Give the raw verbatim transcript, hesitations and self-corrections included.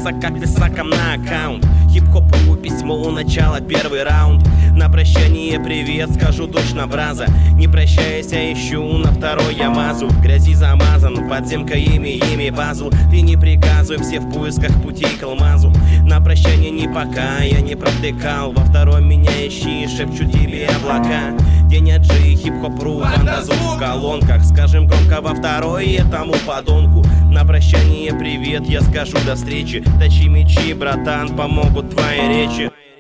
подписаться подписаком на аккаунт. Хип-хопову письмо у начала, первый раунд. На прощание привет, скажу точно браза. Не прощаясь, а ищу на второй я мазу. В грязи замазан, подземка ими, ими пазл. Ты не приказывай, все в поисках путей к алмазу. На прощание не пока, я не провтыкал. Во втором меня ищи, шепчу тебе облака. День аджи, хип-хоп-ру, банда звук в колонках. Скажем громко во второй этому подонку. На прощание привет, я скажу до встречи. Точи мечи, братан, помогут твои речи.